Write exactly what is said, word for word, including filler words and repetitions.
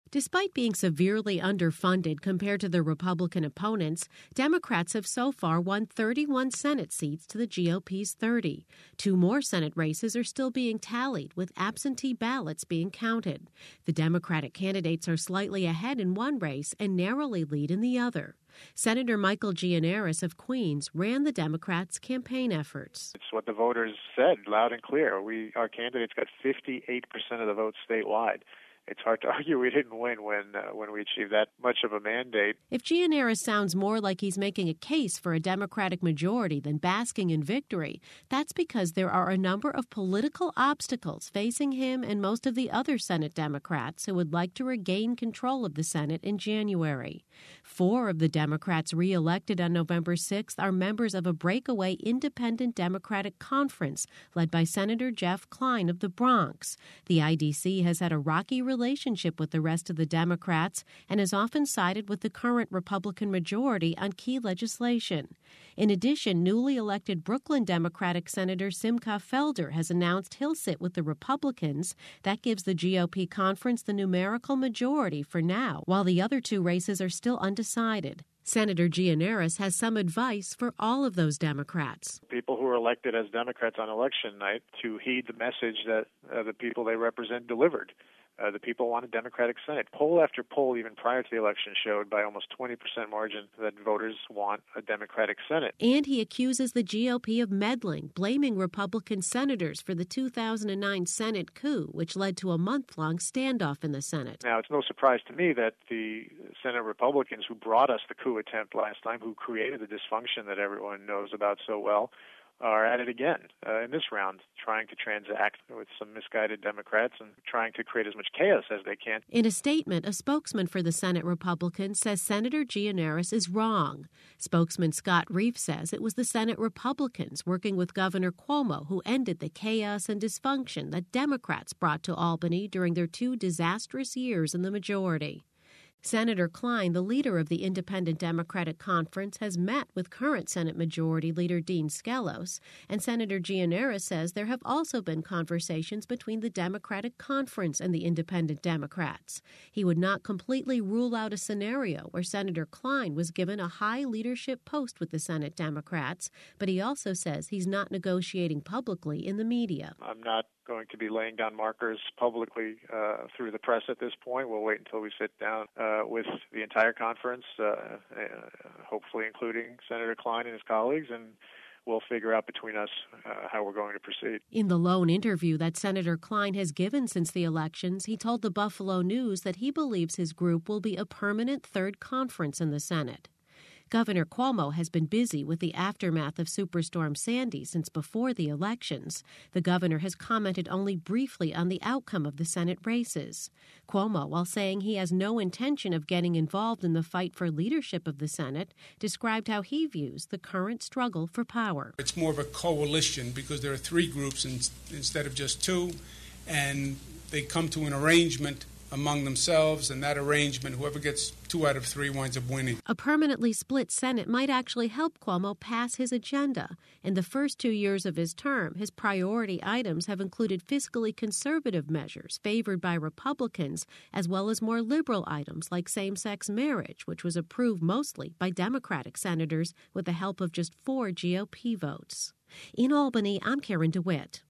Despite being severely underfunded compared to their Republican opponents, Democrats have so far won thirty-one Senate seats to the G O P's thirty. Two more Senate races are still being tallied, with absentee ballots being counted. The Democratic candidates are slightly ahead in one race and narrowly lead in the other. Senator Michael Gianaris of Queens ran the Democrats' campaign efforts. It's what the voters said loud and clear. We, our candidates got fifty-eight percent of the votes statewide. It's hard to argue we didn't win when uh, when we achieved that much of a mandate. If Gianaris sounds more like he's making a case for a Democratic majority than basking in victory, that's because there are a number of political obstacles facing him and most of the other Senate Democrats who would like to regain control of the Senate in January. Four of the Democrats re-elected on November sixth are members of a breakaway independent Democratic conference led by Senator Jeff Kline of the Bronx. The I D C has had a rocky relationship relationship with the rest of the Democrats and has often sided with the current Republican majority on key legislation. In addition, newly elected Brooklyn Democratic Senator Simcha Felder has announced he'll sit with the Republicans. That gives the G O P conference the numerical majority for now, while the other two races are still undecided. Senator Gianaris has some advice for all of those Democrats. People who are elected as Democrats on election night to heed the message that uh, the people they represent delivered. Uh, the people want a Democratic Senate. Poll after poll, even prior to the election, showed by almost twenty percent margin that voters want a Democratic Senate. And he accuses the G O P of meddling, blaming Republican senators for the two thousand nine Senate coup, which led to a month-long standoff in the Senate. Now, it's no surprise to me that the Senate Republicans who brought us the coup attempt last time, who created the dysfunction that everyone knows about so well, are at it again uh, in this round, trying to transact with some misguided Democrats and trying to create as much chaos as they can. In a statement, a spokesman for the Senate Republicans says Senator Gianaris is wrong. Spokesman Scott Reif says it was the Senate Republicans working with Governor Cuomo who ended the chaos and dysfunction that Democrats brought to Albany during their two disastrous years in the majority. Senator Kline, the leader of the Independent Democratic Conference, has met with current Senate Majority Leader Dean Skelos, and Senator Gianaris says there have also been conversations between the Democratic Conference and the Independent Democrats. He would not completely rule out a scenario where Senator Kline was given a high leadership post with the Senate Democrats, but he also says he's not negotiating publicly in the media. I'm not going to be laying down markers publicly uh, through the press at this point. We'll wait until we sit down uh, with the entire conference, uh, uh, hopefully including Senator Kline and his colleagues, and we'll figure out between us uh, how we're going to proceed. In the lone interview that Senator Kline has given since the elections, he told the Buffalo News that he believes his group will be a permanent third conference in the Senate. Governor Cuomo has been busy with the aftermath of Superstorm Sandy since before the elections. The governor has commented only briefly on the outcome of the Senate races. Cuomo, while saying he has no intention of getting involved in the fight for leadership of the Senate, described how he views the current struggle for power. It's more of a coalition because there are three groups in, instead of just two, and they come to an arrangement among themselves, and that arrangement, whoever gets two out of three winds up winning. A permanently split Senate might actually help Cuomo pass his agenda. In the first two years of his term, his priority items have included fiscally conservative measures favored by Republicans, as well as more liberal items like same-sex marriage, which was approved mostly by Democratic senators with the help of just four G O P votes. In Albany, I'm Karen DeWitt.